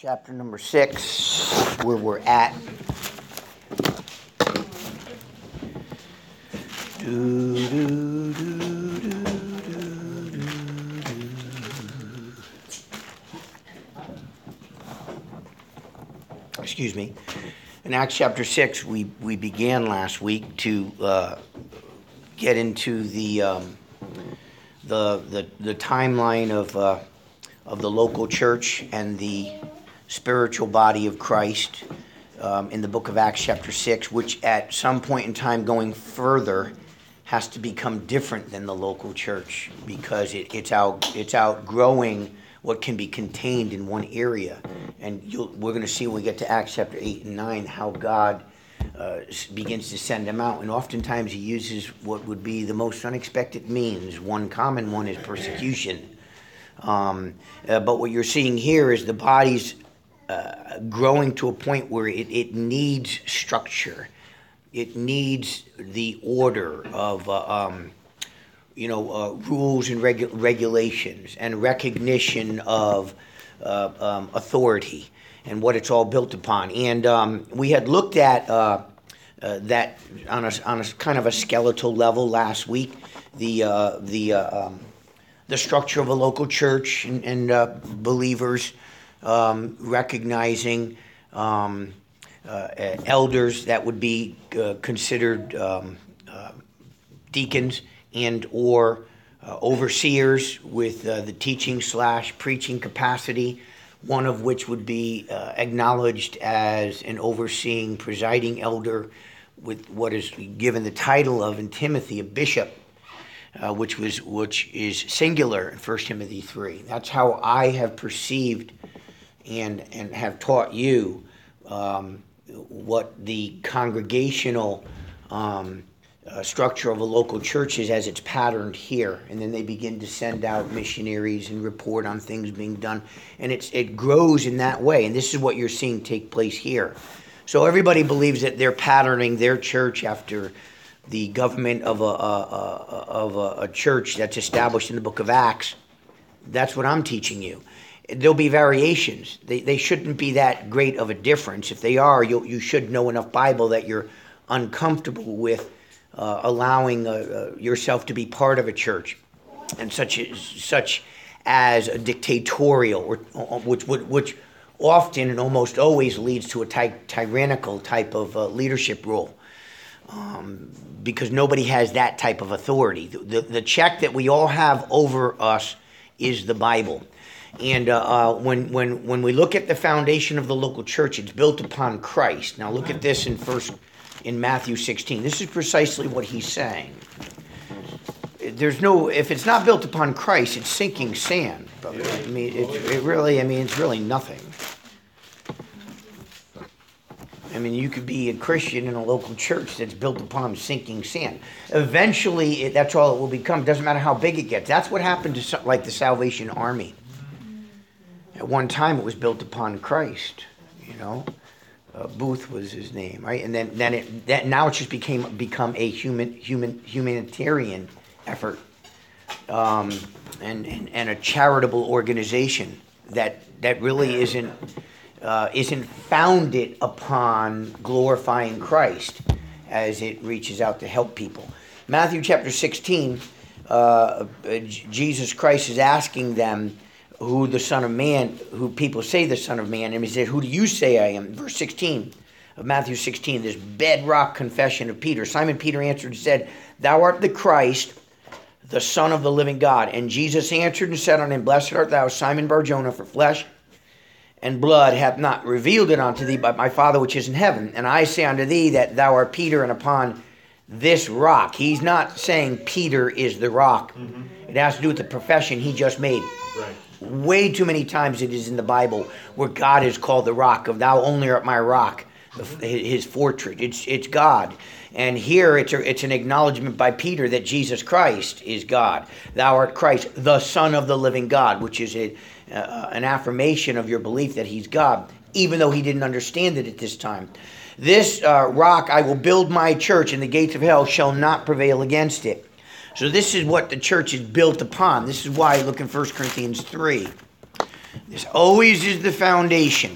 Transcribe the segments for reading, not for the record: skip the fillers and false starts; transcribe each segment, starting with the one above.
Chapter number 6, where we're at. Excuse me. In Acts chapter 6, we began last week to get into the timeline of the local church and the spiritual body of Christ in the book of Acts chapter 6, which at some point in time going further has to become different than the local church because it's outgrowing what can be contained in one area. And we're going to see when we get to Acts chapter 8 and 9 how God begins to send them out. And oftentimes he uses what would be the most unexpected means. One common one is persecution. But what you're seeing here is the body's growing to a point where it needs structure. It needs the order of rules and regulations and recognition of authority and what it's all built upon. And we had looked at that on a kind of a skeletal level last week. The structure of a local church and believers recognizing elders that would be considered deacons and or overseers with the teaching / preaching capacity, one of which would be acknowledged as an overseeing presiding elder with what is given the title of in Timothy a bishop, which is singular in 1 Timothy 3. That's how I have perceived and have taught you what the congregational structure of a local church is as it's patterned here. And then they begin to send out missionaries and report on things being done. And it grows in that way. And this is what you're seeing take place here. So everybody believes that they're patterning their church after the government of a church that's established in the book of Acts. That's what I'm teaching you. There'll be variations. They shouldn't be that great of a difference. If they are, you should know enough Bible that you're uncomfortable with allowing yourself to be part of a church, and such as a dictatorial, which often and almost always leads to a tyrannical type of leadership role. Because nobody has that type of authority. The check that we all have over us is the Bible. And when we look at the foundation of the local church, it's built upon Christ. Now look at this in Matthew 16. This is precisely what he's saying. If it's not built upon Christ, it's sinking sand. I mean, it's really nothing. I mean, you could be a Christian in a local church that's built upon sinking sand. Eventually, that's all it will become. It doesn't matter how big it gets. That's what happened to the Salvation Army. At one time, it was built upon Christ. Booth was his name, right? And then now it's just become a humanitarian effort and a charitable organization that really isn't founded upon glorifying Christ as it reaches out to help people. Matthew chapter 16, Jesus Christ is asking them who people say the Son of Man, and he said, "Who do you say I am?" Verse 16 of Matthew 16, this bedrock confession of Peter. Simon Peter answered and said, "Thou art the Christ, the Son of the living God." And Jesus answered and said unto him, "Blessed art thou, Simon Bar-Jonah, for flesh and blood hath not revealed it unto thee, but my Father which is in heaven. And I say unto thee that thou art Peter, and upon this rock." He's not saying Peter is the rock. Mm-hmm. It has to do with the profession he just made. Right. Way too many times it is in the Bible where God is called the rock of "Thou only art my rock," his fortress. It's God. And here it's an acknowledgement by Peter that Jesus Christ is God. "Thou art Christ, the Son of the living God," which is an affirmation of your belief that he's God, even though he didn't understand it at this time. "This rock I will build my church, and the gates of hell shall not prevail against it." So this is what the church is built upon. This is why, look in 1 Corinthians 3. This always is the foundation.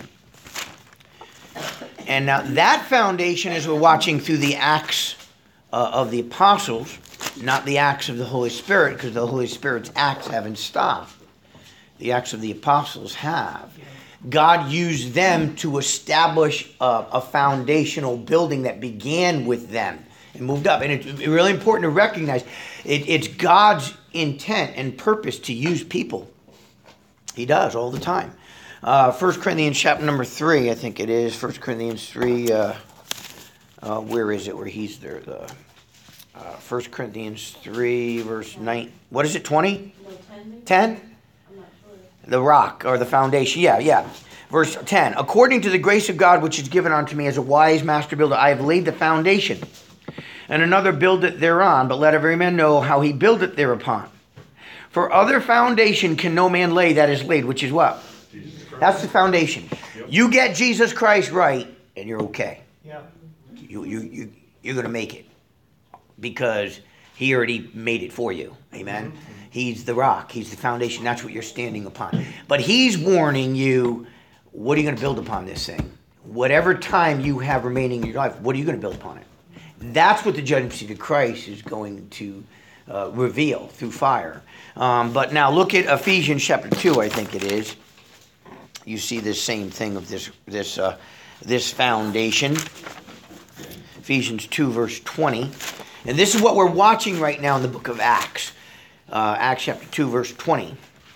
And now that foundation, as we're watching through the Acts of the Apostles, not the Acts of the Holy Spirit, because the Holy Spirit's acts haven't stopped. The Acts of the Apostles have. God used them to establish a foundational building that began with them and moved up. And it's really important to recognize it's God's intent and purpose to use people. He does all the time. 1 Corinthians chapter number 3, I think it is. 1 Corinthians 3, where is it where he's there? 1 Corinthians 3, verse 9. What is it, 20? No, 10. 10? I'm not sure. The rock, or the foundation. Yeah. Verse 10. According to the grace of God which is given unto me as a wise master builder, I have laid the foundation, and another buildeth thereon, but let every man know how he buildeth thereupon. For other foundation can no man lay that is laid, which is what? That's the foundation. Yep. You get Jesus Christ right, and you're okay. Yep. You're going to make it, because he already made it for you. Amen? Mm-hmm. He's the rock. He's the foundation. That's what you're standing upon. But he's warning you, what are you going to build upon this thing? Whatever time you have remaining in your life, what are you going to build upon it? That's what the judgment seat of Christ is going to reveal through fire. But now look at Ephesians chapter 2, I think it is. You see this same thing of this foundation. Ephesians 2, verse 20. And this is what we're watching right now in the book of Acts. Acts chapter 2, verse 20.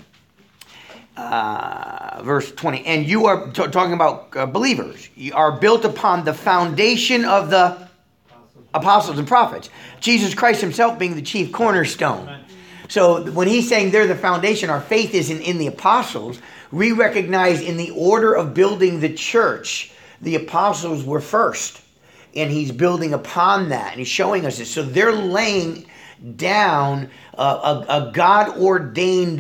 Verse 20. And you are talking about believers. You are built upon the foundation of the apostles and prophets. Jesus Christ himself being the chief cornerstone. So when he's saying they're the foundation, our faith isn't in the apostles. We recognize in the order of building the church, the apostles were first. And he's building upon that. And he's showing us this. So they're laying down a God-ordained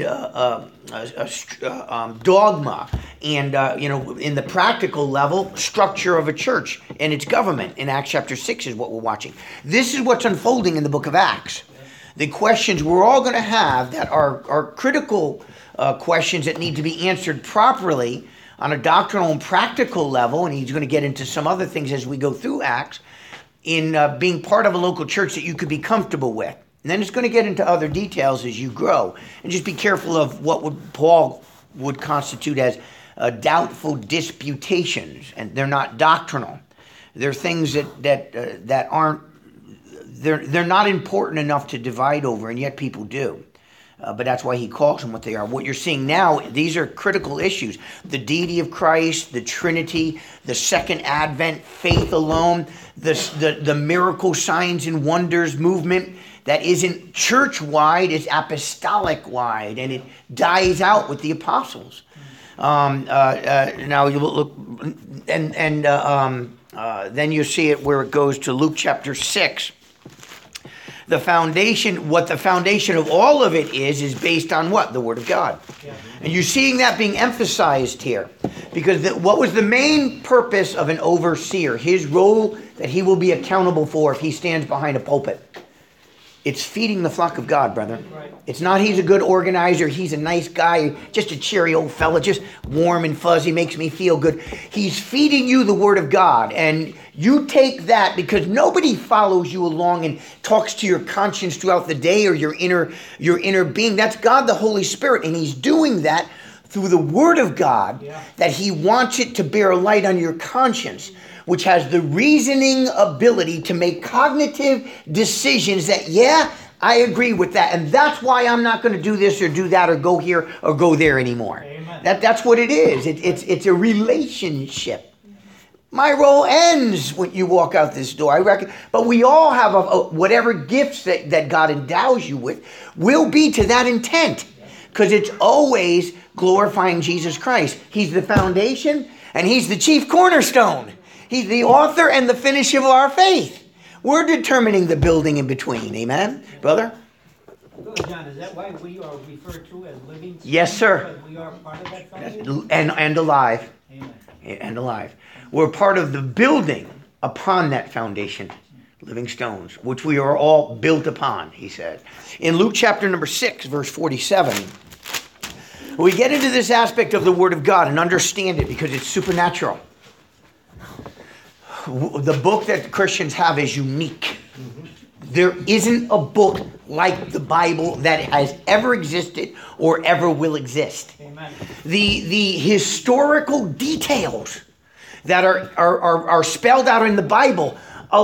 dogma and, in the practical level, structure of a church and its government. In Acts chapter 6 is what we're watching. This is what's unfolding in the book of Acts. The questions we're all going to have that are critical questions that need to be answered properly on a doctrinal and practical level, and he's going to get into some other things as we go through Acts, in being part of a local church that you could be comfortable with. And then it's going to get into other details as you grow. And just be careful of what Paul would constitute as doubtful disputations, and they're not doctrinal. They're things that aren't, they're not important enough to divide over, and yet people do. But that's why he calls them what they are. What you're seeing now, these are critical issues. The deity of Christ, the Trinity, the second advent, faith alone, the miracle signs and wonders movement that isn't church-wide, it's apostolic-wide, and it dies out with the apostles. Now you look, then you see it where it goes to Luke chapter 6. The foundation, what the foundation of all of it is based on what? The Word of God. Yeah. And you're seeing that being emphasized here. Because what was the main purpose of an overseer? His role that he will be accountable for if he stands behind a pulpit. It's feeding the flock of God, brother. Right. It's not he's a good organizer, he's a nice guy, just a cheery old fella, just warm and fuzzy, makes me feel good. He's feeding you the Word of God, and you take that because nobody follows you along and talks to your conscience throughout the day or your inner being. That's God the Holy Spirit, and he's doing that through the Word of God, that he wants it to bear light on your conscience, which has the reasoning ability to make cognitive decisions that, I agree with that. And that's why I'm not going to do this or do that or go here or go there anymore. Amen. That's what it is. It's a relationship. My role ends when you walk out this door. I reckon, but we all have whatever gifts that God endows you with will be to that intent. Because it's always glorifying Jesus Christ. He's the foundation and he's the chief cornerstone. He's the author and the finisher of our faith. We're determining the building in between. Amen, brother? John, is that why we are referred to as living stones? Yes, sir. Because we are part of that foundation? And alive. Amen. And alive. We're part of the building upon that foundation. Living stones, which we are all built upon, he said. In Luke chapter number 6, verse 47, We get into this aspect of the Word of God and understand it because it's supernatural. The book that Christians have is unique. There isn't a book like the Bible that has ever existed or ever will exist. Amen. The historical details that are spelled out in the Bible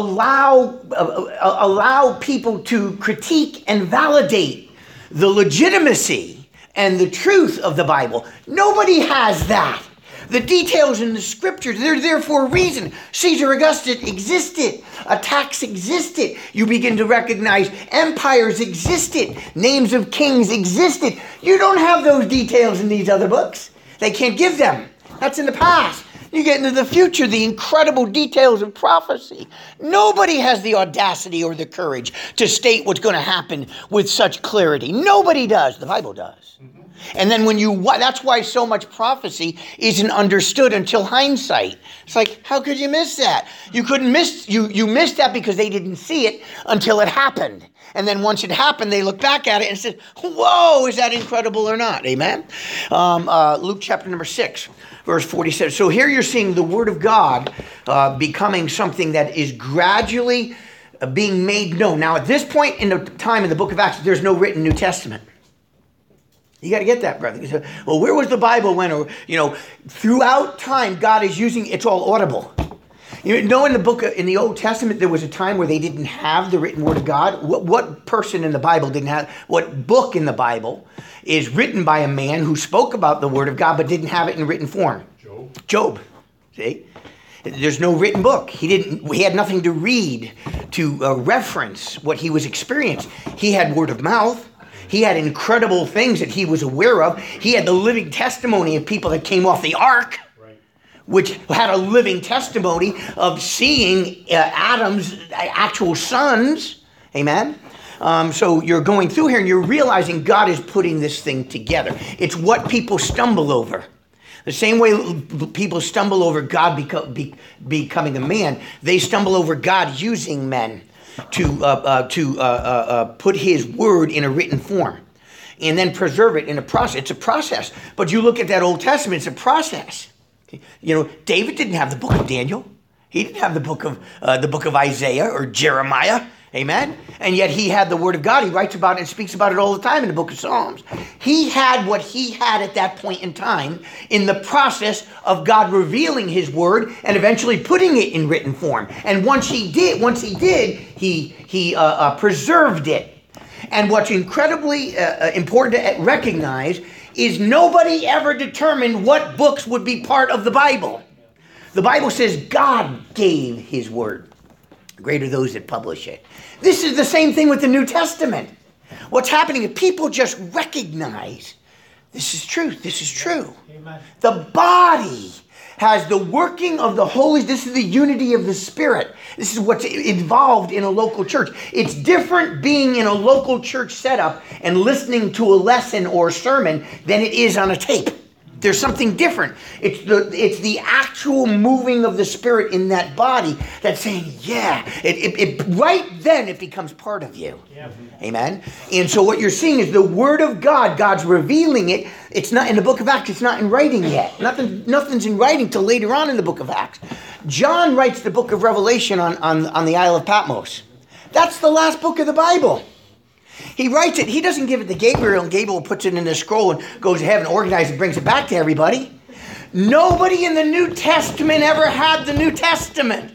allow people to critique and validate the legitimacy and the truth of the Bible. Nobody has that. The details in the scriptures, they're there for a reason. Caesar Augustus existed. Attacks existed. You begin to recognize empires existed. Names of kings existed. You don't have those details in these other books. They can't give them. That's in the past. You get into the future, the incredible details of prophecy. Nobody has the audacity or the courage to state what's going to happen with such clarity. Nobody does. The Bible does. And then that's why so much prophecy isn't understood until hindsight. It's like, how could you miss that? You missed that because they didn't see it until it happened. And then once it happened, they looked back at it and said, whoa, is that incredible or not? Amen? Luke chapter number 6, verse 47. So here you're seeing the Word of God becoming something that is gradually being made known. Now, at this point in the time in the book of Acts, there's no written New Testament. You got to get that, brother. You say, well, where was the Bible when? Or, throughout time, God is using, it's all audible. In the Old Testament, there was a time where they didn't have the written Word of God. What person in the Bible didn't have, what book in the Bible is written by a man who spoke about the Word of God, but didn't have it in written form? Job. See? There's no written book. He had nothing to read to reference what he was experiencing. He had word of mouth. He had incredible things that he was aware of. He had the living testimony of people that came off the ark, which had a living testimony of seeing Adam's actual sons. Amen? So you're going through here and you're realizing God is putting this thing together. It's what people stumble over. The same way people stumble over God becoming a man, they stumble over God using men to put his word in a written form and then preserve it in a process. It's a process. But you look at that Old Testament, it's a process. David didn't have the book of Daniel. He didn't have the book of Isaiah or Jeremiah. Amen? And yet he had the Word of God. He writes about it and speaks about it all the time in the book of Psalms. He had what he had at that point in time in the process of God revealing his Word and eventually putting it in written form. And once he did, he preserved it. And what's incredibly important to recognize is nobody ever determined what books would be part of the Bible. The Bible says God gave his Word. Greater those that publish it. This is the same thing with the New Testament. What's happening is people just recognize this is truth. This is true. Amen. The body has the working of the Holy. This is the unity of the Spirit. This is what's involved in a local church. It's different being in a local church setup and listening to a lesson or a sermon than it is on a tape. There's something different. It's the actual moving of the Spirit in that body that's saying, yeah, right then it becomes part of you. Yeah. Amen? And so what you're seeing is the Word of God. God's revealing it. It's not in the book of Acts. It's not in writing yet. Nothing's in writing till later on in the book of Acts. John writes the book of Revelation on the Isle of Patmos. That's the last book of the Bible. He writes it. He doesn't give it to Gabriel, and Gabriel puts it in a scroll and goes to heaven, organizes it, brings it back to everybody. Nobody in the New Testament ever had the New Testament.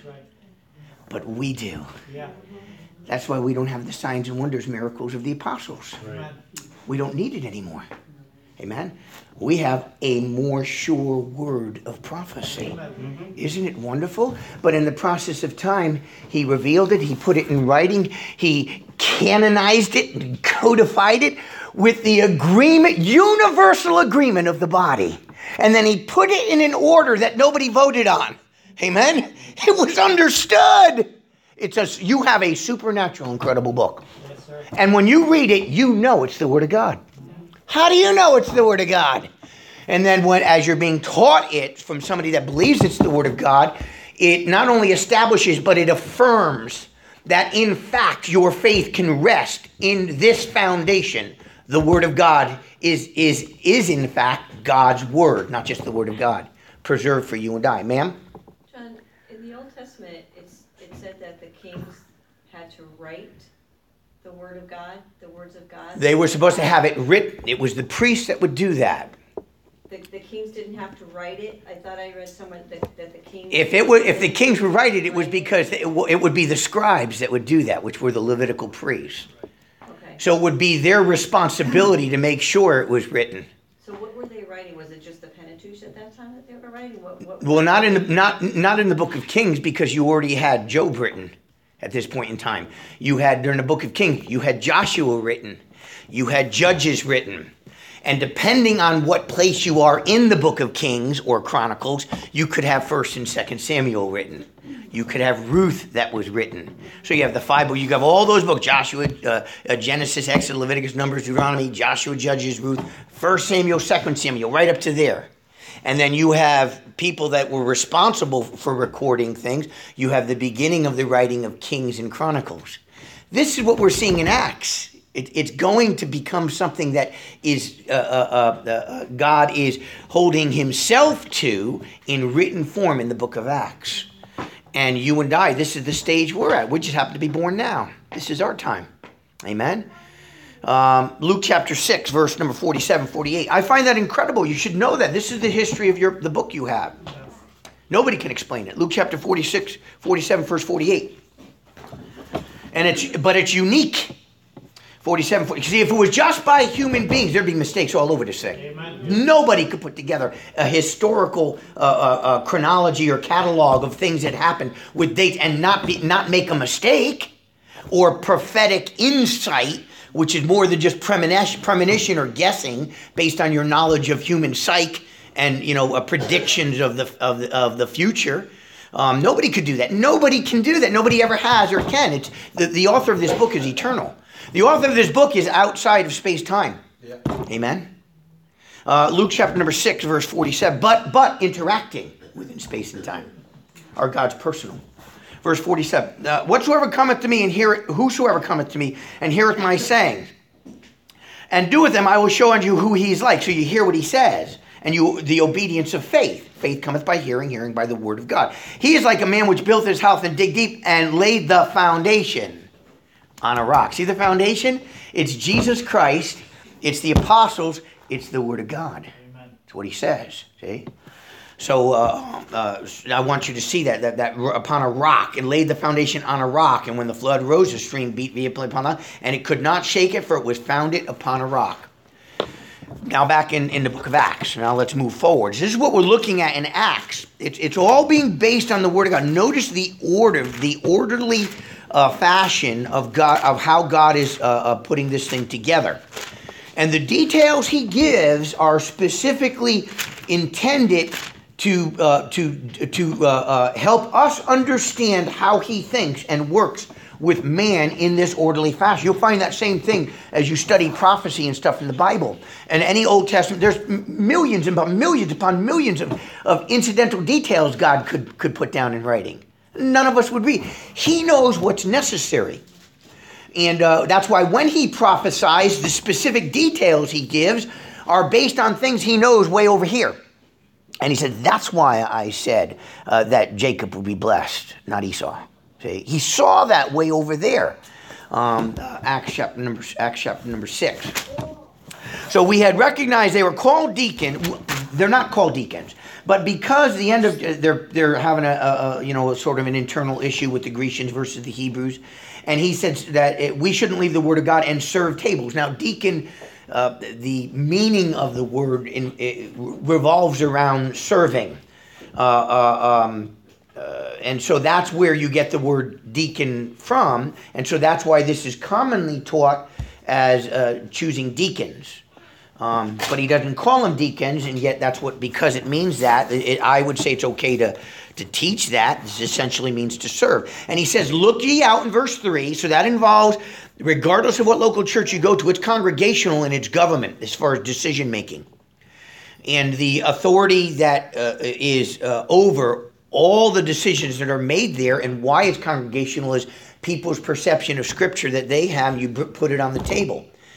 But we do. That's why we don't have the signs and wonders, miracles of the apostles. We don't need it anymore. Amen? We have a more sure word of prophecy. Isn't it wonderful? But in the process of time, he revealed it. He put it in writing. He canonized it and codified it with the agreement, universal agreement of the body. And then he put it in an order that nobody voted on. Amen? It was understood. You have a supernatural, incredible book. Yes, sir. And when you read it, you know it's the Word of God. How do you know it's the Word of God? And then as you're being taught it from somebody that believes it's the Word of God, it not only establishes, but it affirms that in fact your faith can rest in this foundation. The Word of God is in fact God's word, not just the word of God, preserved for you and I. Ma'am? John, in the Old Testament, it said that the kings had to write the word of God, the words of God. They were supposed to have it written. It was the priest that would do that. The kings didn't have to write it. I thought I read somewhere that the kings. If the kings would write it, it was because it would be the scribes that would do that, which were the Levitical priests. Okay. So it would be their responsibility to make sure it was written. So what were they writing? Was it just the Pentateuch at that time that they were writing? Well, not in the Book of Kings, because you already had Job written at this point in time. You had, during the Book of Kings, you had Joshua written. You had Judges written. And depending on what place you are in the Book of Kings or Chronicles, you could have 1st and 2nd Samuel written. You could have Ruth that was written. So you have the 5 books. You have all those books: Joshua, Genesis, Exodus, Leviticus, Numbers, Deuteronomy, Joshua, Judges, Ruth, 1st Samuel, 2nd Samuel, right up to there. And then you have people that were responsible for recording things. You have the beginning of the writing of Kings and Chronicles. This is what we're seeing in Acts. It's going to become something that is God is holding himself to in written form in the book of Acts. And you and I, this is the stage we're at. We just happen to be born now. This is our time. Amen. Luke chapter 6, verse number 47, 48. I find that incredible. You should know that. This is the history of the book you have. Nobody can explain it. Luke chapter 46, 47, verse 48. But it's unique. 47, 40. See, if it was just by human beings, there'd be mistakes all over this thing. Amen. Nobody could put together a historical chronology or catalog of things that happened with dates and not make a mistake, or prophetic insight, which is more than just premonition or guessing based on your knowledge of human psyche and predictions of the future. Nobody could do that. Nobody can do that. Nobody ever has or can. It's the author of this book is eternal. The author of this book is outside of space-time. Yeah. Amen? Luke chapter number 6, verse 47. But interacting within space and time are God's personal. Verse 47. Whosoever cometh to me and heareth my sayings, and doeth them, I will show unto you who he is like. So you hear what he says, and the obedience of faith. Faith cometh by hearing, hearing by the word of God. He is like a man which built his house and dig deep and laid the foundation on a rock. See the foundation? It's Jesus Christ. It's the apostles. It's the word of God. Amen. That's what he says. See? So I want you to see that upon a rock, it laid the foundation on a rock, and when the flood rose, the stream beat vehemently upon it, and it could not shake it, for it was founded upon a rock. Now back in the book of Acts. Now let's move forward. This is what we're looking at in Acts. It's all being based on the word of God. Notice the orderly fashion of God, of how God is putting this thing together. And the details he gives are specifically intended to help us understand how he thinks and works with man in this orderly fashion. You'll find that same thing as you study prophecy and stuff in the Bible. And any Old Testament, there's millions upon millions of incidental details God could put down in writing. None of us would read. He knows what's necessary. And that's why when he prophesies, the specific details he gives are based on things he knows way over here. And he said, that's why I said that Jacob will be blessed, not Esau. See? He saw that way over there. Acts chapter number 6. So we had recognized they were called deacon. They're not called deacons. But because the end of they're having a sort of an internal issue with the Grecians versus the Hebrews, and he said that we shouldn't leave the word of God and serve tables. Now, deacon, the meaning of the word revolves around serving, and so that's where you get the word deacon from, and so that's why this is commonly taught as choosing deacons. But he doesn't call them deacons, and yet because it means that, I would say it's okay to teach that. This essentially means to serve. And he says, look ye out in verse 3, so that involves, regardless of what local church you go to, it's congregational in its government as far as decision making. And the authority that is over all the decisions that are made there, and why it's congregational is people's perception of Scripture that they have, you put it on the table.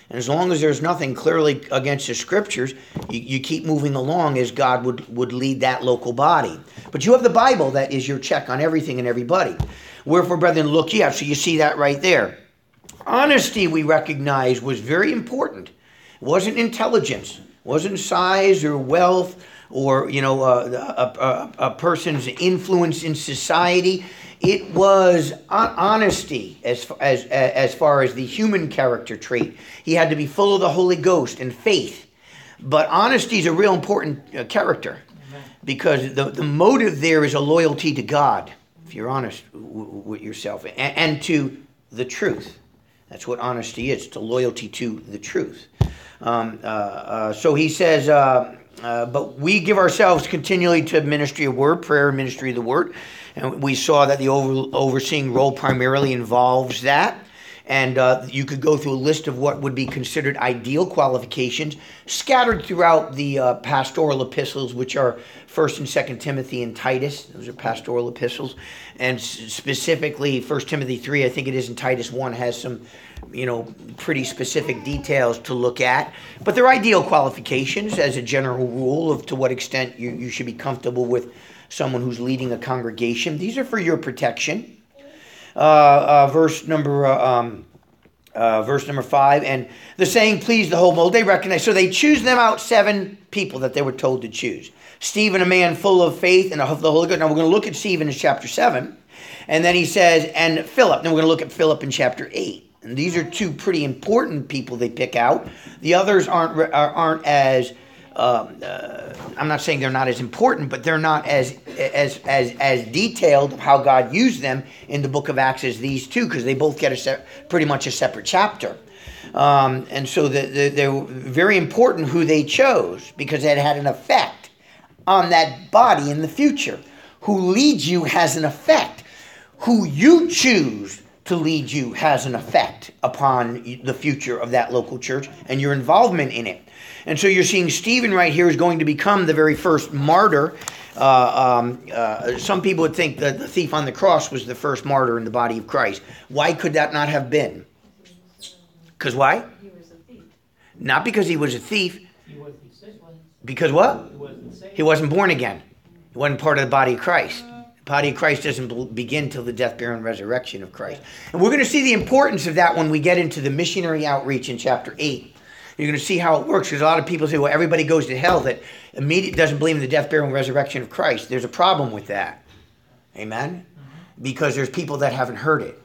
And as long as there's nothing clearly against the scriptures, you keep moving along as God would lead that local body. But you have the Bible that is your check on everything and everybody. Wherefore, brethren, look ye out. So you see that right there. Honesty, we recognize, was very important. It wasn't intelligence. It wasn't size or wealth or, a person's influence in society. It was honesty as far as the human character trait. He had to be full of the Holy Ghost and faith. But honesty is a real important character, because the motive there is a loyalty to God, if you're honest with yourself, and to the truth. That's what honesty is. It's a loyalty to the truth. So he says, but we give ourselves continually to ministry of word, prayer and ministry of the word. And we saw that the overseeing role primarily involves that. And you could go through a list of what would be considered ideal qualifications scattered throughout the pastoral epistles, which are 1st and 2nd Timothy and Titus. Those are pastoral epistles. And specifically 1 Timothy 3, I think it is, and Titus 1 has some, pretty specific details to look at. But they're ideal qualifications as a general rule of to what extent you should be comfortable with someone who's leading a congregation. These are for your protection. Verse number 5, and the saying pleased the whole multitude. They recognize, so they choose them out 7 people that they were told to choose. Stephen, a man full of faith and of the Holy Ghost. Now we're going to look at Stephen in chapter 7, and then he says, and Philip. Then we're going to look at Philip in chapter 8. And these are 2 pretty important people they pick out. The others aren't as I'm not saying they're not as important, but they're not as detailed of how God used them in the book of Acts as these 2, because they both get pretty much a separate chapter. And so they're very important who they chose, because it had an effect on that body in the future. Who leads you has an effect. Who you choose to lead you has an effect upon the future of that local church and your involvement in it. And so you're seeing Stephen right here is going to become the very first martyr. Some people would think that the thief on the cross was the first martyr in the body of Christ. Why could that not have been? Because why? He was a thief. Not because he was a thief. He wasn't saved. Because what? He wasn't saved. He wasn't born again. He wasn't part of the body of Christ. The body of Christ doesn't begin till the death, burial, and resurrection of Christ. And we're going to see the importance of that when we get into the missionary outreach in chapter 8. You're going to see how it works, because a lot of people say, well, everybody goes to hell that immediately doesn't believe in the death, burial, and resurrection of Christ. There's a problem with that. Amen? Because there's people that haven't heard it.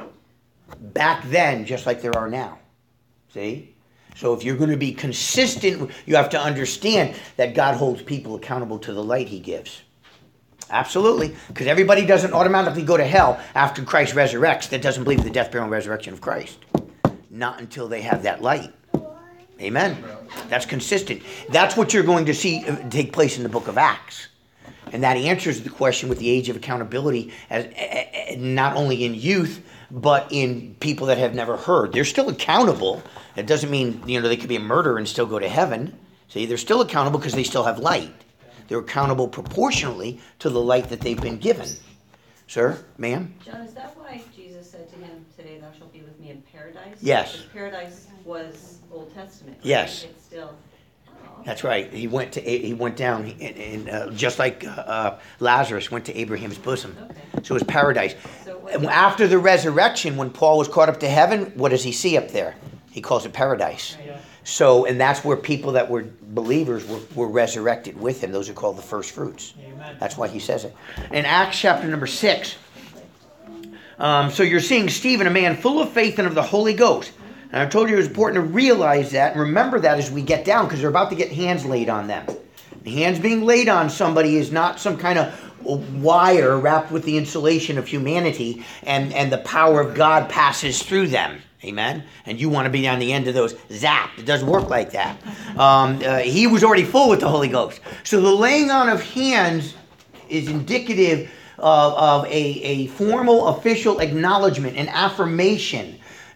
Back then, just like there are now. See? So if you're going to be consistent, you have to understand that God holds people accountable to the light he gives. Absolutely. Because everybody doesn't automatically go to hell after Christ resurrects that doesn't believe in the death, burial, and resurrection of Christ. Not until they have that light. Amen. That's consistent. That's what you're going to see take place in the book of Acts. And that answers the question with the age of accountability, as not only in youth, but in people that have never heard. They're still accountable. It doesn't mean, they could be a murderer and still go to heaven. See, they're still accountable because they still have light. They're accountable proportionally to the light that they've been given. Sir, ma'am? John, is that why Jesus said to him, today thou shalt be with me in paradise? Yes. Because paradise was Old Testament. Right? Yes. It's still... That's right. He went down, and just like Lazarus went to Abraham's bosom. Okay. So it was paradise. So And after the resurrection, when Paul was caught up to heaven, what does he see up there? He calls it paradise. Yeah. So, and that's where people that were believers were resurrected with him. Those are called the first fruits. Amen. That's why he says it. In Acts chapter number 6, so you're seeing Stephen, a man full of faith and of the Holy Ghost. And I told you it was important to realize that and remember that as we get down, because they're about to get hands laid on them. The hands being laid on somebody is not some kind of wire wrapped with the insulation of humanity, and the power of God passes through them. Amen? And you want to be on the end of those. Zap. It doesn't work like that. He was already full with the Holy Ghost. So the laying on of hands is indicative of a formal official acknowledgement, an affirmation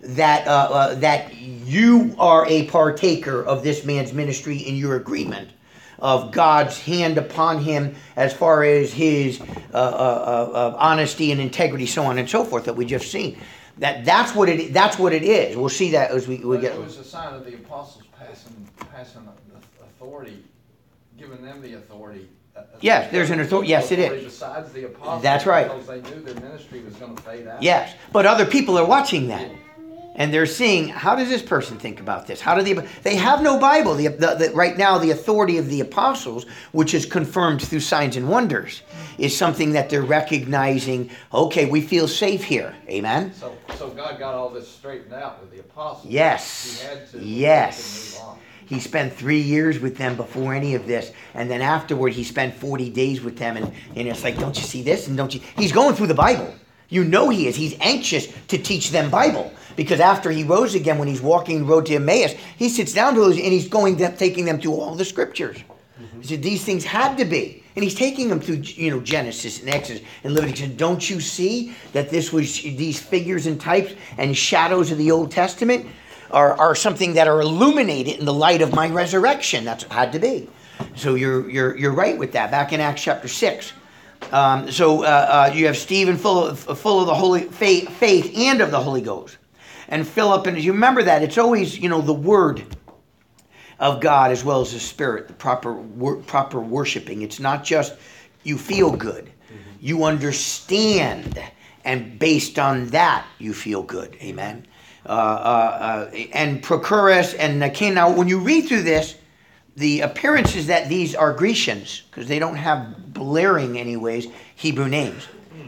that you are a partaker of this man's ministry in your agreement of God's hand upon him as far as his honesty and integrity, so on and so forth, that we just seen. That's what it is. We'll see that as we get. It was a sign of the apostles passing the authority, giving them the authority. Yes, there's an authority. Yes, it is. Besides the apostles. That's right. Because they knew their ministry was going to fade out. Yes, but other people are watching that. And they're seeing, how does this person think about this? How do they have no Bible. Right now, the authority of the apostles, which is confirmed through signs and wonders, is something that they're recognizing, okay, we feel safe here. Amen? So God got all this straightened out with the apostles. Yes. He had to. Yes. Move on. He spent 3 years with them before any of this. And then afterward, he spent 40 days with them. And it's like, don't you see this? And don't you? He's going through the Bible. You know he is. He's anxious to teach them Bible. Because after he rose again, when he's walking the road to Emmaus, he sits down to those and he's taking them through all the scriptures. He said these things had to be. And he's taking them through, Genesis and Exodus and Leviticus. And don't you see that these figures and types and shadows of the Old Testament are something that are illuminated in the light of my resurrection? That's what had to be. So you're right with that. Back in Acts chapter 6. You have Stephen full of the Holy faith and of the Holy Ghost. And Philip, and as you remember that, it's always, the Word of God as well as the Spirit, the proper worshiping. It's not just you feel good. You understand, and based on that, you feel good. Amen. And Prochorus and Nicanor. Now, when you read through this, the appearance is that these are Grecians, because they don't have blaring, anyways, Hebrew names.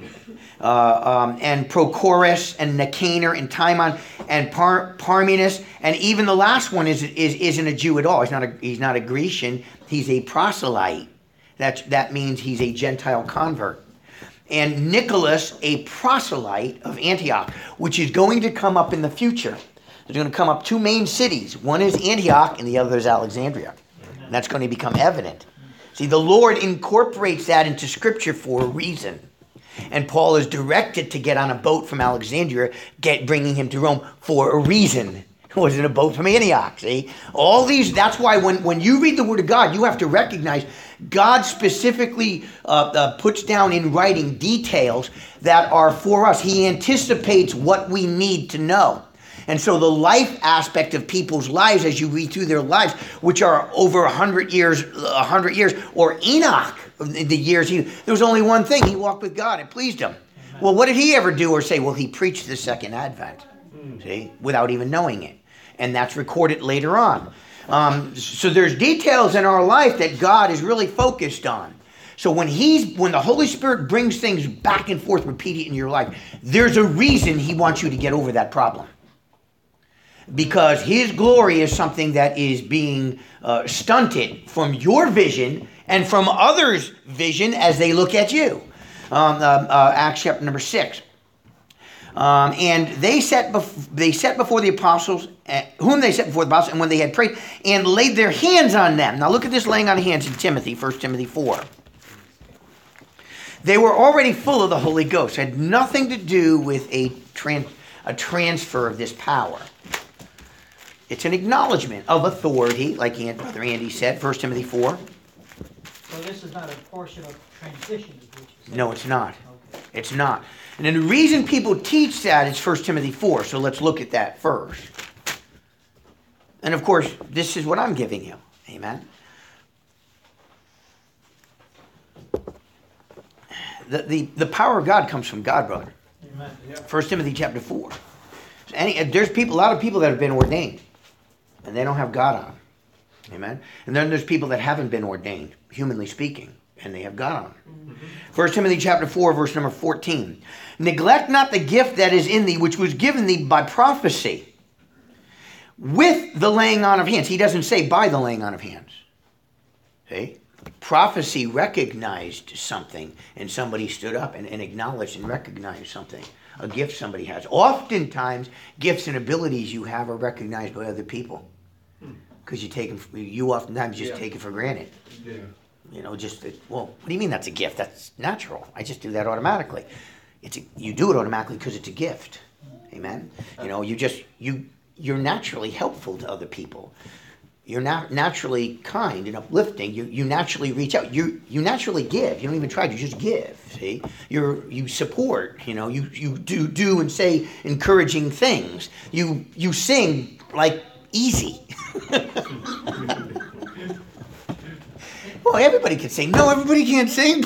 And Prochorus and Nicanor and Timon and Parmenas, and even the last one isn't a Jew at all. He's not a Grecian. He's a proselyte. That means he's a Gentile convert. And Nicholas, a proselyte of Antioch, which is going to come up in the future. There's going to come up 2 main cities. One is Antioch and the other is Alexandria. And that's going to become evident. See, the Lord incorporates that into Scripture for a reason. And Paul is directed to get on a boat from Alexandria, bringing him to Rome for a reason. It wasn't a boat from Antioch, see? All these, that's why when you read the Word of God, you have to recognize God specifically puts down in writing details that are for us. He anticipates what we need to know. And so the life aspect of people's lives, as you read through their lives, which are over 100 years, or Enoch, the years there was only one thing. He walked with God. It pleased him. Amen. Well, what did he ever do or say? Well, he preached the second advent, see, without even knowing it. And that's recorded later on. So there's details in our life that God is really focused on. So when the Holy Spirit brings things back and forth, repeat it in your life, there's a reason he wants you to get over that problem. Because his glory is something that is being stunted from your vision and from others' vision as they look at you. Acts chapter number 6. And they set before the apostles, whom they set before the apostles, and when they had prayed, and laid their hands on them. Now look at this laying on of hands in Timothy, 1 Timothy 4. They were already full of the Holy Ghost. It had nothing to do with a transfer of this power. It's an acknowledgement of authority, like Brother Andy said, 1 Timothy 4. So this is not a portion of transition, is what you said? No, it's not. Okay. It's not. And then the reason people teach that is 1 Timothy 4, so let's look at that first. And of course, this is what I'm giving you. Amen. The power of God comes from God, brother. Amen. 1 Timothy chapter 4. There's a lot of people that have been ordained, and they don't have God on them. Amen. And then there's people that haven't been ordained, humanly speaking, and they have God on them. 1 Timothy chapter 4, verse number 14. Neglect not the gift that is in thee, which was given thee by prophecy, with the laying on of hands. He doesn't say by the laying on of hands. See? Prophecy recognized something, and somebody stood up and acknowledged and recognized something. A gift somebody has. Oftentimes, gifts and abilities you have are recognized by other people. Because you oftentimes just take it for granted. Yeah. What do you mean that's a gift? That's natural. I just do that automatically. You do it automatically because it's a gift. Amen? You're naturally helpful to other people. You're naturally kind and uplifting. You naturally reach out. You naturally give. You don't even try. You just give. See, you support. You do and say encouraging things. You sing like easy. Well, everybody can sing. No, everybody can't sing.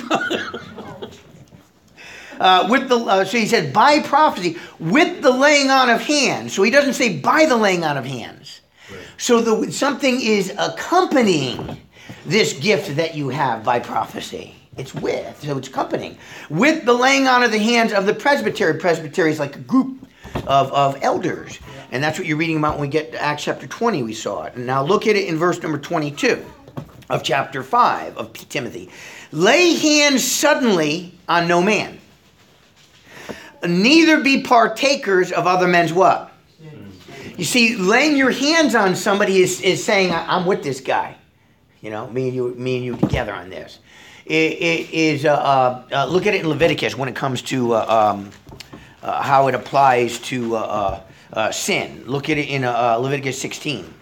So he said by prophecy with the laying on of hands. So he doesn't say by the laying on of hands. So something is accompanying this gift that you have by prophecy. It's so it's accompanying. With the laying on of the hands of the presbytery. Presbytery is like a group of elders. And that's what you're reading about when we get to Acts chapter 20, we saw it. And now look at it in verse number 22 of chapter 5 of Timothy. Lay hands suddenly on no man. Neither be partakers of other men's what? You see, laying your hands on somebody is saying, I'm with this guy. Me and you together on this. It is, look at it in Leviticus when it comes to how it applies to sin. Look at it in Leviticus 16.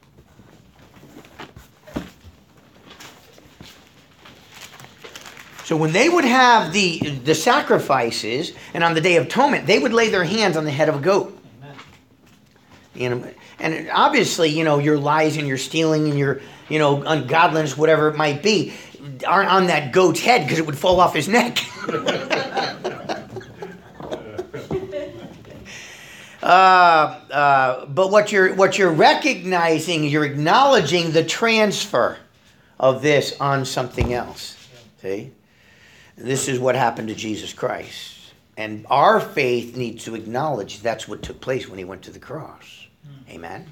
So when they would have the sacrifices, and on the Day of Atonement, they would lay their hands on the head of a goat. And obviously, your lies and your stealing and your, ungodliness, whatever it might be, aren't on that goat's head because it would fall off his neck. But what you're recognizing, you're acknowledging the transfer of this on something else. See? This is what happened to Jesus Christ. And our faith needs to acknowledge that's what took place when he went to the cross. Amen.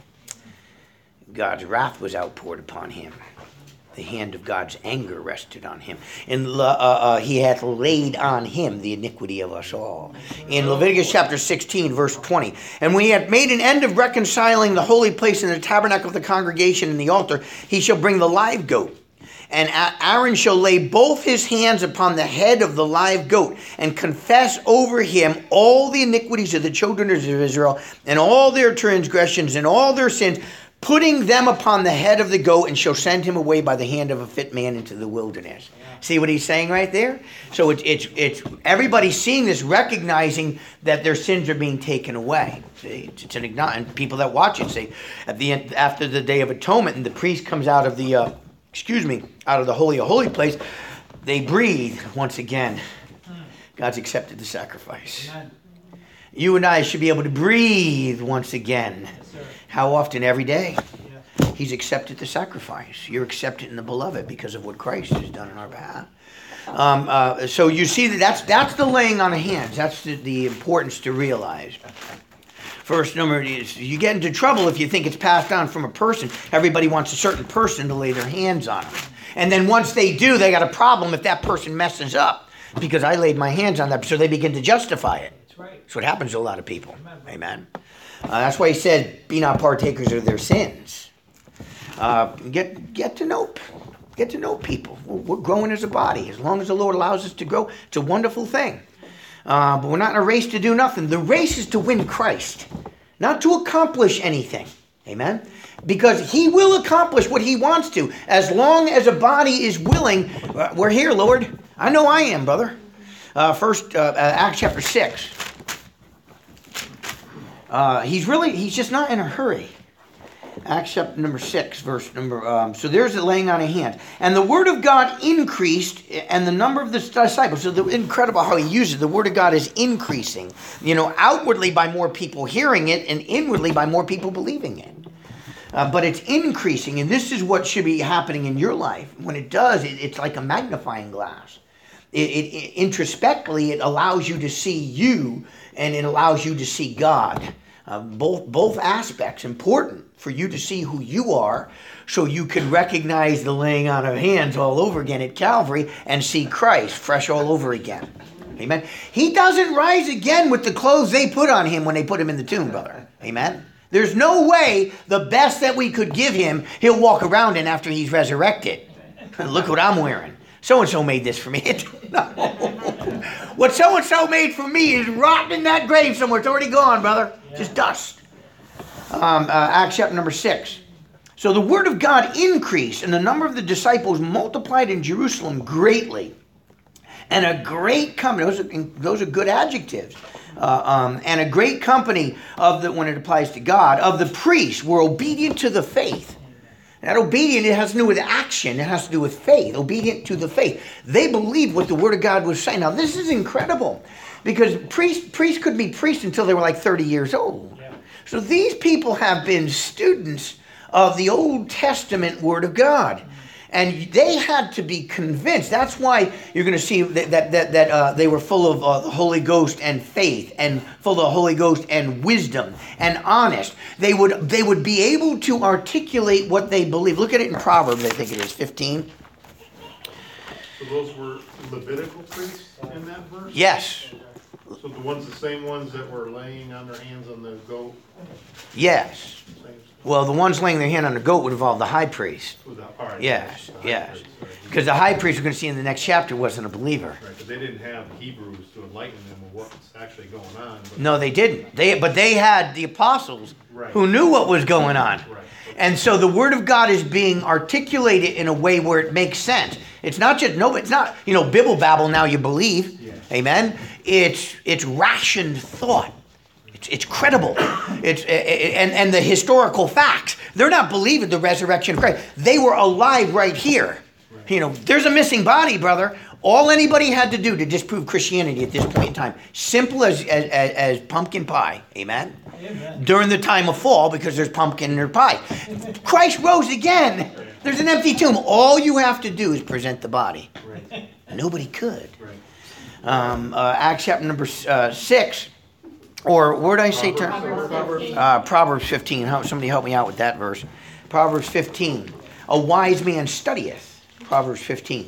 God's wrath was outpoured upon him. The hand of God's anger rested on him. And he hath laid on him the iniquity of us all. In Leviticus chapter 16, verse 20. And when he hath made an end of reconciling the holy place and the tabernacle of the congregation and the altar, he shall bring the live goat. And Aaron shall lay both his hands upon the head of the live goat and confess over him all the iniquities of the children of Israel and all their transgressions and all their sins, putting them upon the head of the goat, and shall send him away by the hand of a fit man into the wilderness. See what he's saying right there? So it's everybody seeing this, recognizing that their sins are being taken away. See, it's an and people that watch it say at the end, after the Day of Atonement, and the priest comes out of the out of the Holy of Holy place, they breathe once again. God's accepted the sacrifice. Amen. You and I should be able to breathe once again. Yes, how often? Every day. Yeah. He's accepted the sacrifice. You're accepted in the beloved because of what Christ has done on our behalf. So you see that's the laying on of hands. That's the importance to realize. First number is you get into trouble if you think it's passed on from a person. Everybody wants a certain person to lay their hands on them. And then once they do, they got a problem if that person messes up because I laid my hands on that. So they begin to justify it. That's right. That's what happens to a lot of people. Amen. That's why he said, be not partakers of their sins. Get to know people. We're growing as a body. As long as the Lord allows us to grow, it's a wonderful thing. But we're not in a race to do nothing. The race is to win Christ, not to accomplish anything. Amen? Because he will accomplish what he wants to. As long as a body is willing, we're here, Lord. I know I am, brother. Acts chapter 6. He's just not in a hurry. Acts chapter number 6, verse number, so there's the laying on of hands. And the word of God increased, and the number of the disciples, so incredible how he uses it. The word of God is increasing, outwardly by more people hearing it, and inwardly by more people believing it. But it's increasing, and this is what should be happening in your life. When it does, it's like a magnifying glass. Introspectively, it allows you to see you, and it allows you to see God. Both aspects important for you to see who you are, so you can recognize the laying on of hands all over again at Calvary and see Christ fresh all over again. Amen. He doesn't rise again with the clothes they put on him when they put him in the tomb, brother. Amen. There's no way the best that we could give him, he'll walk around in after he's resurrected. Look what I'm wearing. So-and-so made this for me. No. What so-and-so made for me is rotting in that grave somewhere. It's already gone, brother. Yeah. Just dust. Acts chapter number 6. So the word of God increased, and the number of the disciples multiplied in Jerusalem greatly. And a great company, those are good adjectives. And a great company when it applies to God, of the priests were obedient to the faith. That obedient, it has to do with action. It has to do with faith, obedient to the faith. They believed what the word of God was saying. Now, this is incredible because priests could be priests until they were like 30 years old. Yeah. So these people have been students of the Old Testament word of God. And they had to be convinced. That's why you're going to see that they were full of the Holy Ghost and faith, and full of the Holy Ghost and wisdom and honest. They would be able to articulate what they believe. Look at it in Proverbs, I think it is 15. So those were Levitical priests in that verse? Yes. So the same ones that were laying on their hands on the goat? Yes. Same Well, the ones laying their hand on the goat would involve the high priest. all right. Yes, The high yes. priest, right. Because the high priest, we're going to see in the next chapter, wasn't a believer. Right, because they didn't have Hebrews to enlighten them of what's actually going on. But No, they didn't. But they had the apostles Right. who knew what was going on. Right. And so the word of God is being articulated in a way where it makes sense. It's not just it's not Bibble babble. Now you believe, Yeah. amen. It's rationed thought. It's credible. And the historical facts. They're not believing the resurrection of Christ. They were alive right here. Right. There's a missing body, brother. All anybody had to do to disprove Christianity at this point in time, simple as pumpkin pie, amen? Amen. During the time of fall, because there's pumpkin in their pie. Christ rose again. There's an empty tomb. All you have to do is present the body. Right. Nobody could. Right. Acts chapter number 6, or where did I say? Proverbs 15. Somebody help me out with that verse. Proverbs 15. A wise man studieth. Proverbs 15.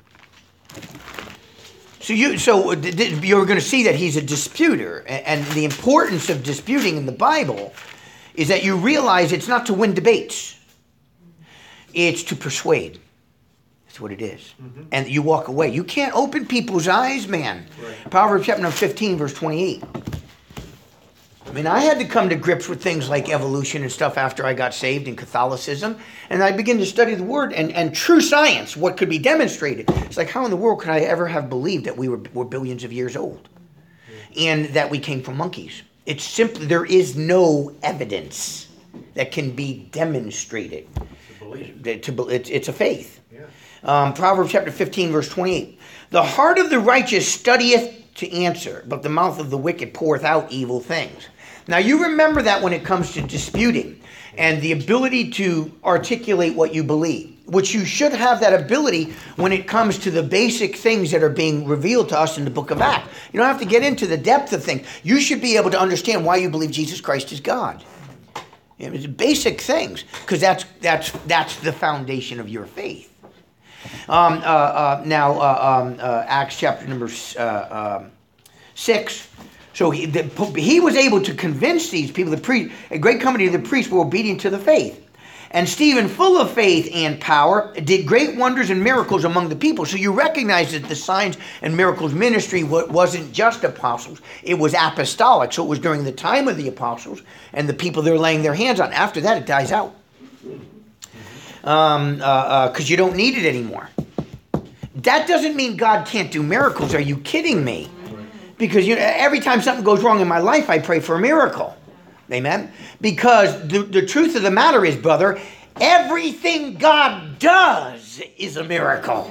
So you're going to see that he's a disputer, and the importance of disputing in the Bible is that you realize it's not to win debates; it's to persuade. That's what it is. Mm-hmm. And you walk away. You can't open people's eyes, man. Right. Proverbs chapter 15, verse 28. I mean, I had to come to grips with things like evolution and stuff after I got saved in Catholicism. And I began to study the Word and true science, what could be demonstrated. It's like, how in the world could I ever have believed that we were billions of years old? And that we came from monkeys? It's simply, there is no evidence that can be demonstrated. It's a faith. Yeah. Proverbs chapter 15, verse 28. The heart of the righteous studieth to answer, but the mouth of the wicked poureth out evil things. Now you remember that when it comes to disputing and the ability to articulate what you believe, which you should have that ability when it comes to the basic things that are being revealed to us in the book of Acts. You don't have to get into the depth of things. You should be able to understand why you believe Jesus Christ is God. It's basic things, because that's the foundation of your faith. Acts chapter number 6. So he was able to convince these people, a great company of the priests were obedient to the faith. And Stephen, full of faith and power, did great wonders and miracles among the people. So you recognize that the signs and miracles ministry wasn't just apostles. It was apostolic. So it was during the time of the apostles and the people they're laying their hands on. After that, it dies out. Because you don't need it anymore. That doesn't mean God can't do miracles. Are you kidding me? Because every time something goes wrong in my life, I pray for a miracle. Amen? Because the truth of the matter is, brother, everything God does is a miracle.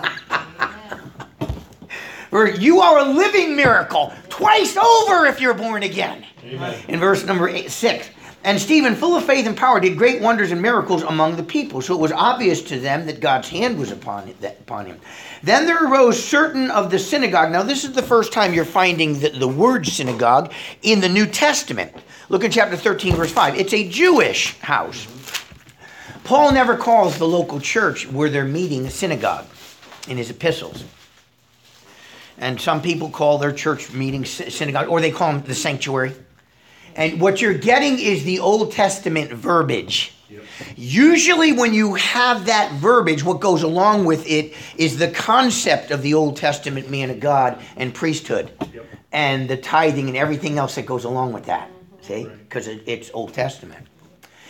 You are a living miracle, twice over if you're born again. Amen. In verse number 6. And Stephen, full of faith and power, did great wonders and miracles among the people. So it was obvious to them that God's hand was upon him. Then there arose certain of the synagogue. Now this is the first time you're finding the word synagogue in the New Testament. Look at chapter 13, verse 5. It's a Jewish house. Paul never calls the local church where they're meeting a synagogue in his epistles. And some people call their church meeting synagogue, or they call them the sanctuary. And what you're getting is the Old Testament verbiage. Yep. Usually when you have that verbiage, what goes along with it is the concept of the Old Testament man of God and priesthood. Yep. And the tithing and everything else that goes along with that. See? Because it's Old Testament.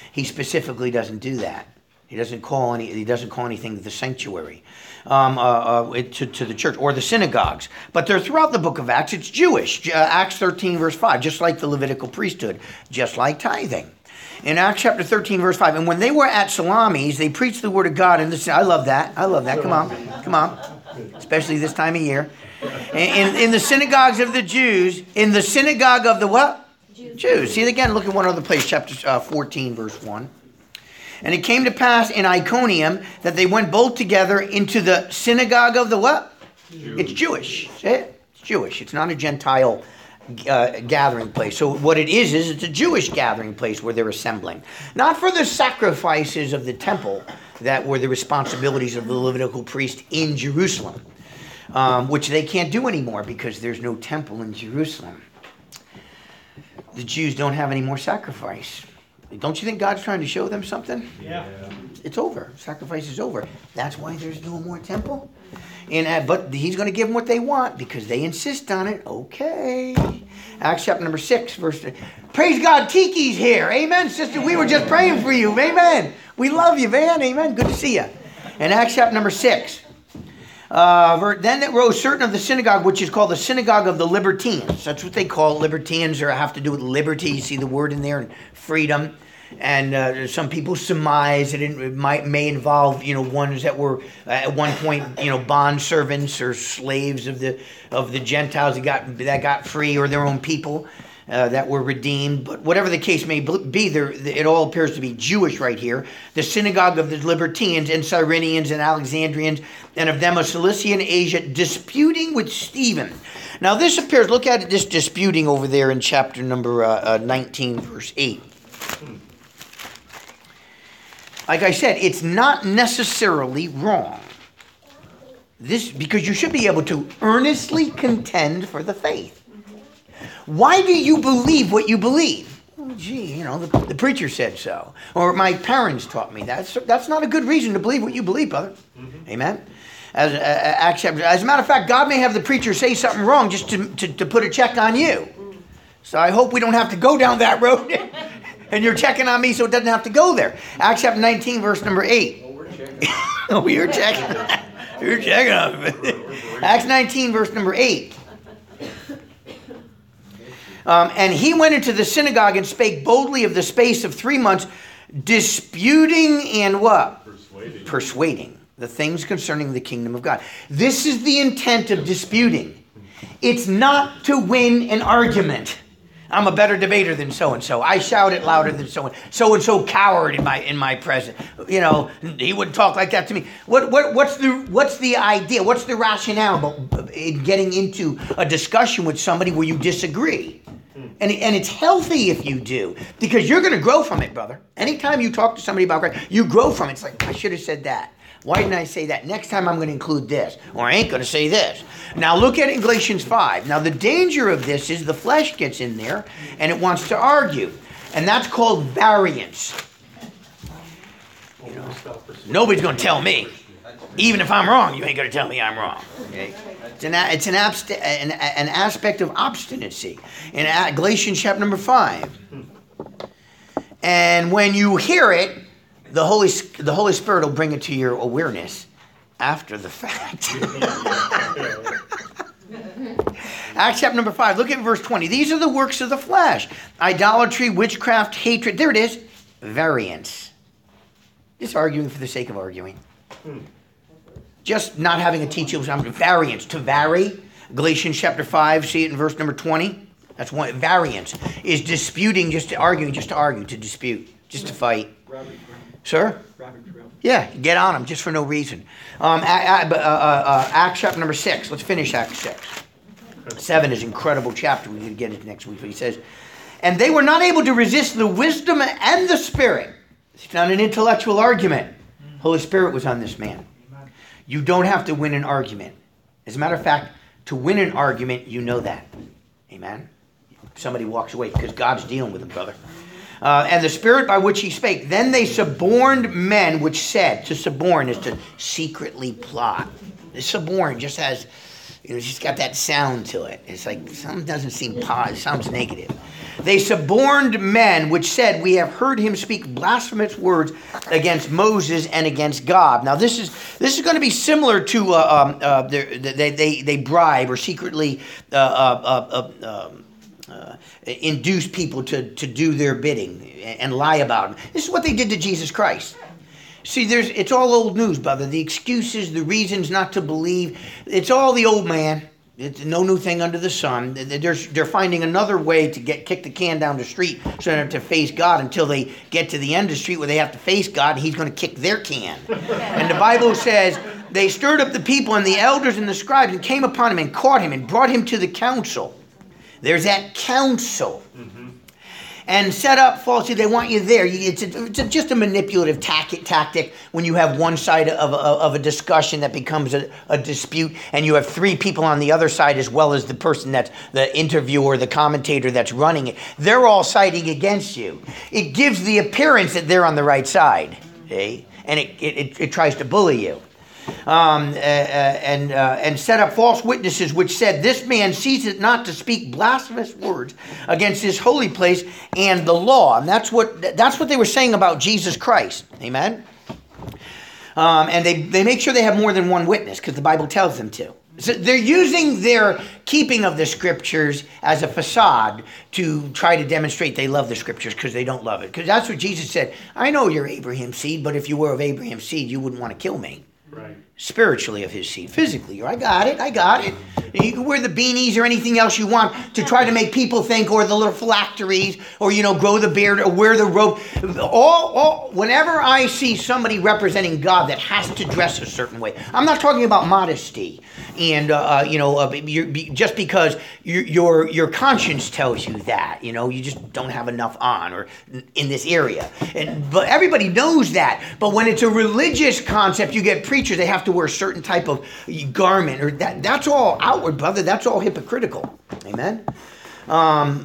he specifically doesn't do that. He doesn't call anything the sanctuary to the church or the synagogues. But they're throughout the book of Acts. It's Jewish. Acts 13 verse 5, just like the Levitical priesthood, just like tithing. In Acts chapter 13 verse 5, and when they were at Salamis, they preached the word of God. And I love that. Come on. Especially this time of year. In the synagogues of the Jews, in the synagogue of the what? Jews. See it again. Look at one other place, chapter 14 verse 1. And it came to pass in Iconium that they went both together into the synagogue of the what? Jews. It's Jewish. See it? It's Jewish. It's not a Gentile gathering place. So what it is it's a Jewish gathering place where they're assembling. Not for the sacrifices of the temple that were the responsibilities of the Levitical priest in Jerusalem, which they can't do anymore because there's no temple in Jerusalem. The Jews don't have any more sacrifice. Don't you think God's trying to show them something? Yeah. It's over. Sacrifice is over. That's why there's no more temple. But he's going to give them what they want because they insist on it. Okay. Acts chapter number 6, verse 3. Praise God, Tiki's here. Amen, sister. We were just praying for you. Amen. We love you, man. Amen. Good to see you. And Acts chapter number 6. Then it rose certain of the synagogue, which is called the synagogue of the Libertines. That's what they call it. Libertines, or have to do with liberty. You see the word in there, and freedom. And some people surmise that it may involve, ones that were at one point, bond servants or slaves of the Gentiles that got free, or their own people that were redeemed. But whatever the case may be, it all appears to be Jewish right here. The synagogue of the Libertines and Cyrenians and Alexandrians, and of them of Cilicia and Asia, disputing with Stephen. Now this appears, look at this disputing over there in chapter number 19, verse 8. Like I said, it's not necessarily wrong. Because you should be able to earnestly contend for the faith. Why do you believe what you believe? Oh, gee, the preacher said so. Or my parents taught me that. That's not a good reason to believe what you believe, brother. Mm-hmm. Amen? As a matter of fact, God may have the preacher say something wrong just to put a check on you. So I hope we don't have to go down that road. And you're checking on me so it doesn't have to go there. Acts chapter 19, verse number 8. Oh, we're checking. You're checking. You're checking on me. Acts 19, verse number 8. And he went into the synagogue and spake boldly of the space of 3 months, disputing and what? Persuading the things concerning the kingdom of God. This is the intent of disputing. It's not to win an argument. I'm a better debater than so-and-so. I shout it louder than so-and-so cowered in my presence. He wouldn't talk like that to me. What's the idea? What's the rationale in getting into a discussion with somebody where you disagree? And it's healthy if you do, because you're going to grow from it, brother. Anytime you talk to somebody about Christ, you grow from it. It's like, I should have said that. Why didn't I say that? Next time I'm going to include this, or I ain't going to say this. Now look at it in Galatians 5. Now the danger of this is the flesh gets in there and it wants to argue. And that's called variance. Nobody's going to tell me. Even if I'm wrong, you ain't going to tell me I'm wrong. Okay? It's an aspect of obstinacy. In Galatians chapter number 5. And when you hear it, the Holy Spirit will bring it to your awareness after the fact. Acts chapter number 5. Look at verse 20. These are the works of the flesh: idolatry, witchcraft, hatred. There it is. Variance. Just arguing for the sake of arguing. Just not having a teaching. Variance. To vary. Galatians chapter 5. See it in verse number 20. That's one. Variance is disputing, just to argue, to dispute, just to fight. Sir? Yeah, get on them just for no reason. Acts chapter number 6. Let's finish Acts 6. 7 is an incredible chapter. We're going to get it next week. But he says, and they were not able to resist the wisdom and the Spirit. It's not an intellectual argument. Holy Spirit was on this man. You don't have to win an argument. As a matter of fact, to win an argument, you know that. Amen? Somebody walks away because God's dealing with them, brother. And the Spirit by which he spake. Then they suborned men, which said, to suborn is to secretly plot. The suborn just has, it's just got that sound to it. It's like, something doesn't seem positive, it sounds negative. They suborned men which said, we have heard him speak blasphemous words against Moses and against God. Now this is going to be similar to they bribe or secretly induce people to do their bidding and lie about him. This is what they did to Jesus Christ. See, it's all old news, brother. The excuses, the reasons not to believe, it's all the old man. It's no new thing under the sun. They're finding another way to kick the can down the street so they don't have to face God until they get to the end of the street where they have to face God and he's going to kick their can. And the Bible says they stirred up the people and the elders and the scribes and came upon him and caught him and brought him to the council. There's that council. And set up falsely. They want you there. It's just a manipulative tactic when you have one side of a discussion that becomes a dispute, and you have three people on the other side as well as the person that's the interviewer, the commentator that's running it. They're all siding against you. It gives the appearance that they're on the right side, okay? And it tries to bully you. And set up false witnesses which said, this man ceaseth not to speak blasphemous words against this holy place and the law. And that's what they were saying about Jesus Christ. Amen. And they make sure they have more than one witness because the Bible tells them to. So they're using their keeping of the scriptures as a facade to try to demonstrate they love the scriptures because they don't love it. Because that's what Jesus said. I know you're Abraham's seed, but if you were of Abraham's seed, you wouldn't want to kill me. Right. Spiritually of his seed. Physically, I got it. You can wear the beanies or anything else you want to try to make people think, or the little phylacteries, or grow the beard, or wear the robe. Whenever I see somebody representing God that has to dress a certain way, I'm not talking about modesty, and just because your conscience tells you that, you just don't have enough on, or in this area, but everybody knows that. But when it's a religious concept, you get preachers, they have to wear a certain type of garment, or that's all outward, brother. That's all hypocritical. Amen. I'm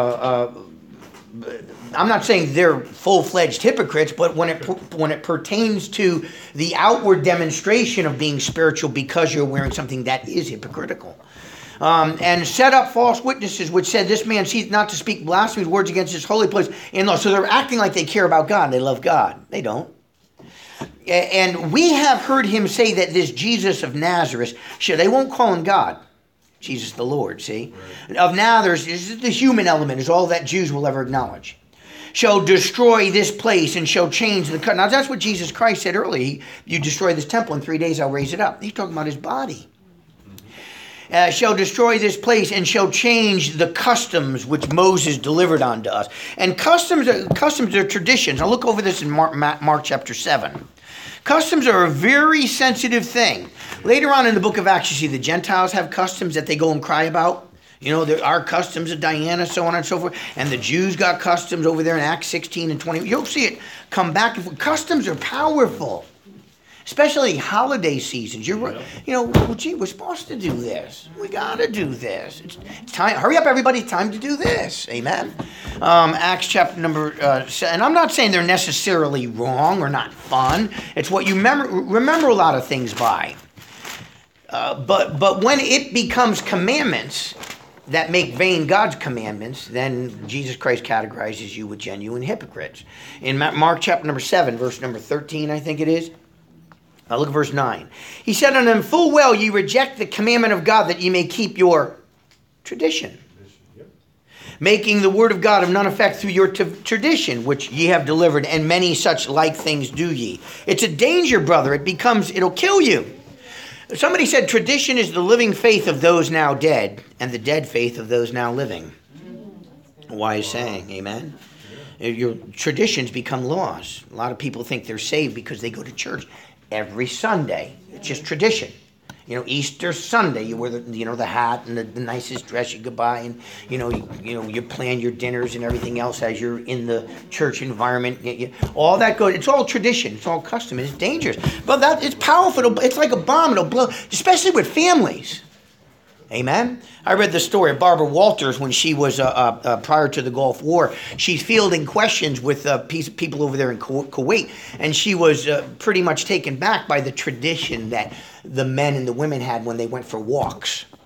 not saying they're full-fledged hypocrites, but when it pertains to the outward demonstration of being spiritual because you're wearing something, that is hypocritical. And set up false witnesses which said, this man ceased not to speak blasphemous words against his holy place in law. So they're acting like they care about God. They love God. They don't. And we have heard him say that this Jesus of Nazareth, they won't call him God. Jesus the Lord, see? Right. Of Nazareth is the human element, is all that Jews will ever acknowledge. Shall destroy this place and shall change the cut. Now that's what Jesus Christ said earlier. You destroy this temple, in 3 days I'll raise it up. He's talking about his body. Shall destroy this place and shall change the customs which Moses delivered unto us. And customs are traditions. Now look over this in Mark chapter 7. Customs are a very sensitive thing. Later on in the book of Acts, you see the Gentiles have customs that they go and cry about. There are customs of Diana, so on and so forth. And the Jews got customs over there in Acts 16 and 20. You'll see it come back. Customs are powerful. Especially holiday seasons. We're supposed to do this. We got to do this. It's time. Hurry up, everybody. Time to do this. Amen. Acts chapter number 7. And I'm not saying they're necessarily wrong or not fun. It's what you remember a lot of things by. But when it becomes commandments that make vain God's commandments, then Jesus Christ categorizes you with genuine hypocrites. In Mark chapter number 7, verse number 13, I think it is. Look at verse 9. He said unto them, full well ye reject the commandment of God that ye may keep your tradition. Making the word of God of none effect through your tradition, which ye have delivered, and many such like things do ye. It's a danger, brother. It'll kill you. Somebody said tradition is the living faith of those now dead, and the dead faith of those now living. A wise saying, amen? Your traditions become laws. A lot of people think they're saved because they go to church every Sunday. It's just tradition. Easter Sunday, you wear the hat and the nicest dress you could buy, and you plan your dinners and everything else as you're in the church environment. All that goes. It's all tradition. It's all custom. It's dangerous, but it's powerful. It's like a bomb. It'll blow, especially with families. Amen. I read the story of Barbara Walters when she was prior to the Gulf War. She's fielding questions with people over there in Kuwait, and she was pretty much taken back by the tradition that the men and the women had when they went for walks.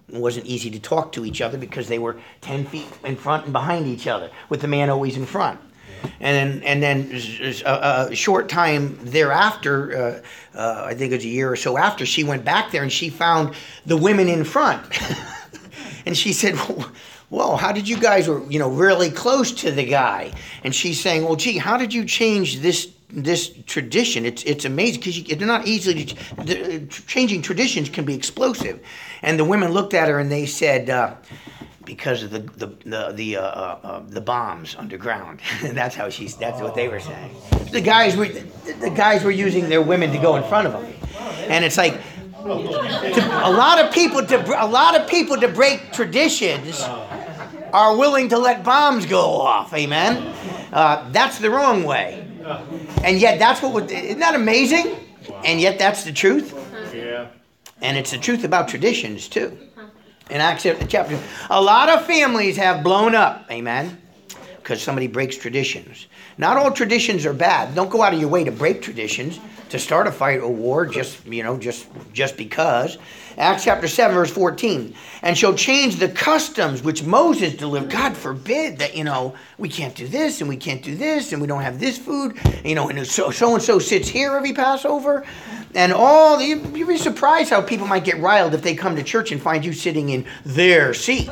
It wasn't easy to talk to each other because they were 10 feet in front and behind each other, with the man always in front. And then a short time thereafter, I think it was a year or so after, she went back there and she found the women in front. And she said, whoa, how did you guys were, really close to the guy? And she's saying, well, gee, how did you change this tradition? It's amazing because they're not easily, changing traditions can be explosive. And the women looked at her and they said, because of the bombs underground. That's what they were saying. The guys were using their women to go in front of them. And it's like, a lot of people to break traditions are willing to let bombs go off. Amen. That's the wrong way. And yet isn't that amazing? And yet that's the truth. Yeah. And it's the truth about traditions too. In Acts chapter, a lot of families have blown up. Amen. Because somebody breaks traditions. Not all traditions are bad. Don't go out of your way to break traditions, to start a fight or war just because. Acts chapter 7, verse 14. And shall change the customs which Moses delivered. God forbid that, we can't do this and we can't do this and we don't have this food. And so-and-so sits here every Passover. And you'd be surprised how people might get riled if they come to church and find you sitting in their seat.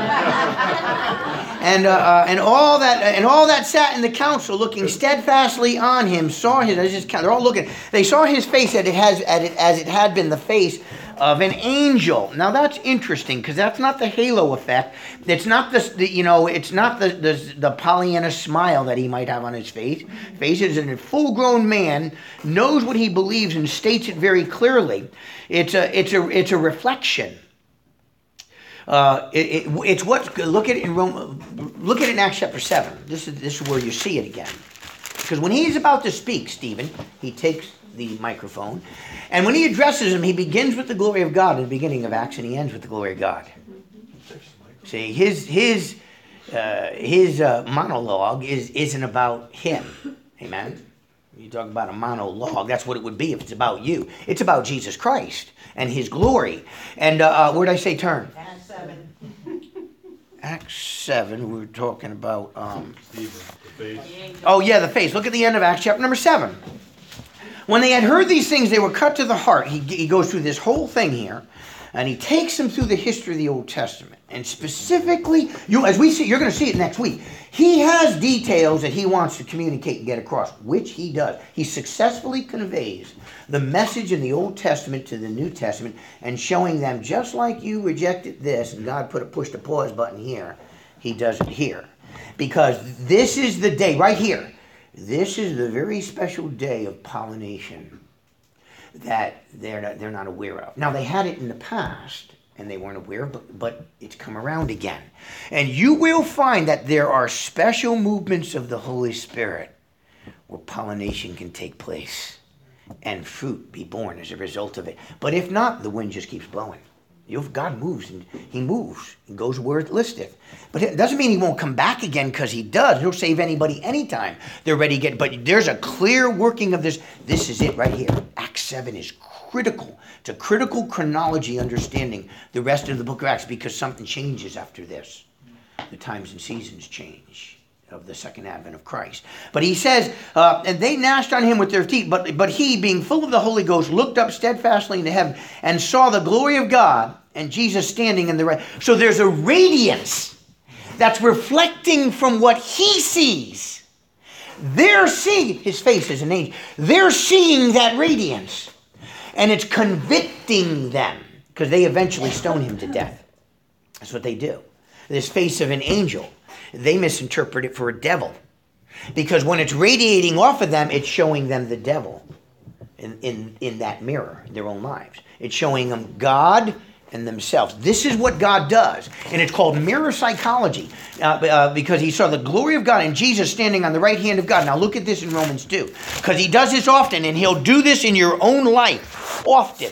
And all that sat in the council, looking steadfastly on him, saw his. They're all looking. They saw his face as it had been the face of an angel. Now that's interesting because that's not the halo effect. It's not it's not the Pollyanna smile that he might have on his face. Face is a full-grown man, knows what he believes and states it very clearly. It's a reflection. It's what look at it in look at it in Acts chapter 7. This is where you see it again. Because when he's about to speak, Stephen, he takes the microphone, and when he addresses him, he begins with the glory of God in the beginning of Acts, and he ends with the glory of God. See, his monologue isn't about him. Amen. You talk about a monologue, that's what it would be if it's about you. It's about Jesus Christ and his glory. And where'd I say turn? Acts 7. Acts 7, we were talking about... Stephen, the face. Oh yeah, the face. Look at the end of Acts chapter number 7. When they had heard these things, they were cut to the heart. He goes through this whole thing here, and he takes them through the history of the Old Testament. And specifically, as we see, you're going to see it next week. He has details that he wants to communicate and get across, which he does. He successfully conveys the message in the Old Testament to the New Testament, and showing them just like you rejected this, and God pushed the pause button here, he does it here. Because this is the day, right here, this is the very special day of pollination that they're not aware of. Now, they had it in the past, and they weren't aware of, but it's come around again. And you will find that there are special movements of the Holy Spirit where pollination can take place and fruit be born as a result of it. But if not, the wind just keeps blowing. God moves, and he moves and goes where it listeth. But it doesn't mean he won't come back again, because he does. He'll save anybody anytime they're ready to get. But there's a clear working of this. This is it right here. Acts 7 is critical. It's a critical chronology understanding the rest of the book of Acts, because something changes after this. The times and seasons change of the second advent of Christ. But he says, and they gnashed on him with their teeth, but he, being full of the Holy Ghost, looked up steadfastly into heaven and saw the glory of God and Jesus standing in the right. So there's a radiance that's reflecting from what he sees. They're seeing his face as an angel. They're seeing that radiance, and it's convicting them, because they eventually stone him to death. That's what they do. This face of an angel, they misinterpret it for a devil, because when it's radiating off of them, it's showing them the devil in that mirror, in their own lives. It's showing them God and themselves. This is what God does, and it's called mirror psychology, because he saw the glory of God and Jesus standing on the right hand of God. Now look at this in Romans 2, because he does this often, and he'll do this in your own life often.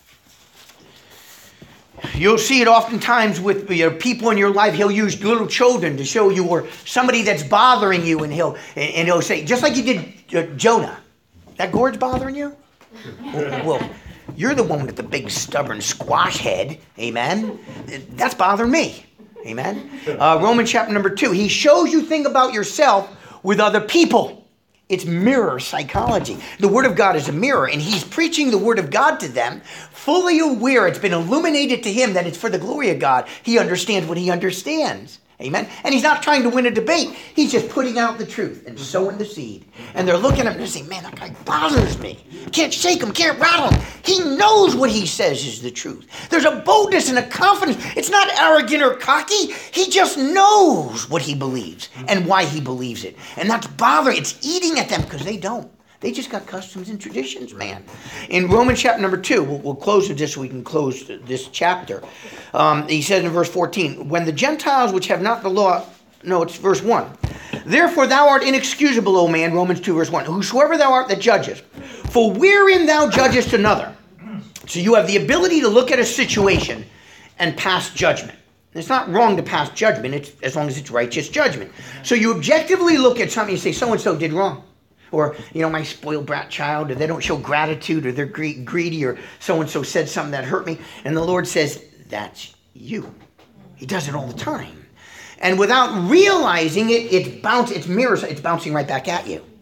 You'll see it oftentimes with people in your life. He'll use little children to show you, or somebody that's bothering you, and he'll say, just like you did Jonah, that gourd's bothering you? Well, You're the one with the big stubborn squash head. Amen. That's bothering me. Amen. Romans chapter number 2. He shows you things about yourself with other people. It's mirror psychology. The Word of God is a mirror, and he's preaching the Word of God to them, fully aware it's been illuminated to him that it's for the glory of God. He understands what he understands. Amen. And he's not trying to win a debate. He's just putting out the truth and sowing the seed. And they're looking at him and saying, man, that guy bothers me. Can't shake him, can't rattle him. He knows what he says is the truth. There's a boldness and a confidence. It's not arrogant or cocky. He just knows what he believes and why he believes it. And that's bothering. It's eating at them because they don't. They just got customs and traditions, man. In Romans chapter number 2, we'll close with this so we can close this chapter. He says in verse 14, when the Gentiles which have not the law, no, it's verse 1. Therefore thou art inexcusable, O man, Romans 2 verse 1, whosoever thou art that judgest, for wherein thou judgest another. So you have the ability to look at a situation and pass judgment. It's not wrong to pass judgment, it's as long as it's righteous judgment. So you objectively look at something and say, so-and-so did wrong. Or, my spoiled brat child, or they don't show gratitude, or they're greedy, or so-and-so said something that hurt me. And the Lord says, that's you. He does it all the time. And without realizing it, it's mirrors, it's bouncing right back at you.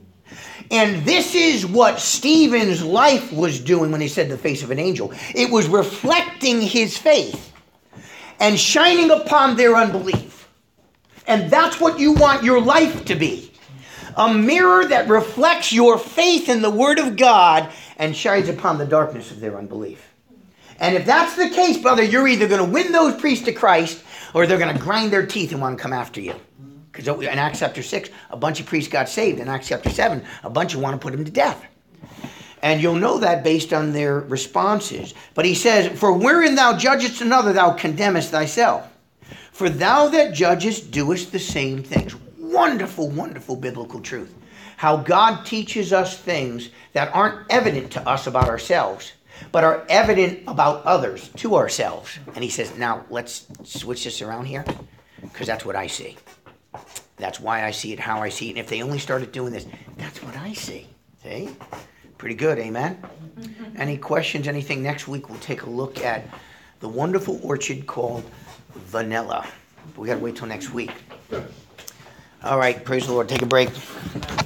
And this is what Stephen's life was doing when he said the face of an angel. It was reflecting his faith and shining upon their unbelief. And that's what you want your life to be. A mirror that reflects your faith in the Word of God and shines upon the darkness of their unbelief. And if that's the case, brother, you're either going to win those priests to Christ or they're going to grind their teeth and want to come after you. Because in Acts chapter 6, a bunch of priests got saved. In Acts chapter 7, a bunch want to put him to death. And you'll know that based on their responses. But he says, for wherein thou judgest another, thou condemnest thyself. For thou that judgest doest the same things. Wonderful, wonderful biblical truth. How God teaches us things that aren't evident to us about ourselves, but are evident about others to ourselves. And he says, now let's switch this around here, because that's what I see. That's why I see it, how I see it. And if they only started doing this, that's what I see. See? Pretty good, amen? Any questions, anything? Next week we'll take a look at the wonderful orchid called vanilla. We got to wait till next week. All right, praise the Lord. Take a break.